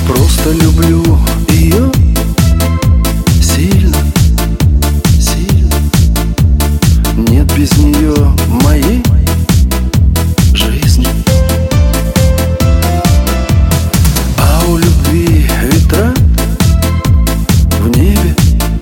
просто люблю ее сильно, сильно. Нет без нее моей жизни. А у любви ветра в небе,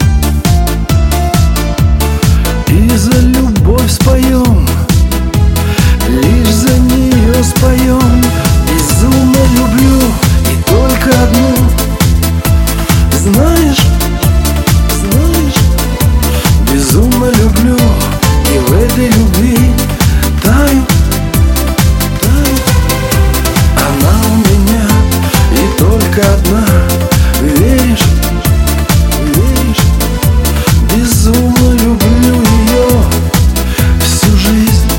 и за любовь споем, лишь за нее споем. Безумно люблю и только одну. Знаешь, знаешь, безумно люблю, и в этой любви таю, таю. Она у меня и только одна. Веришь, веришь, безумно люблю ее всю жизнь.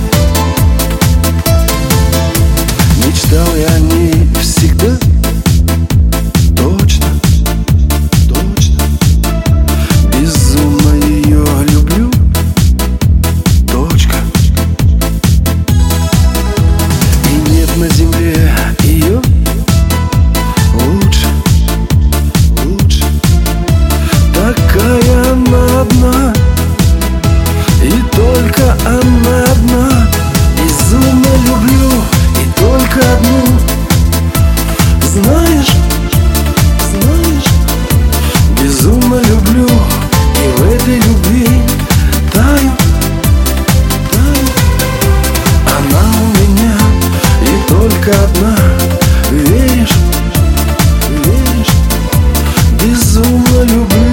Мечтал я о ней всегда, точно, точно. Безумно ее люблю, точка. И нет на земле ее лучше, лучше. Такая она одна, и только она одна. Безумно люблю и только одну. Знаешь, знаешь, безумно люблю, и в этой любви таю, таю. Она у меня и только одна. Веришь, веришь, безумно люблю.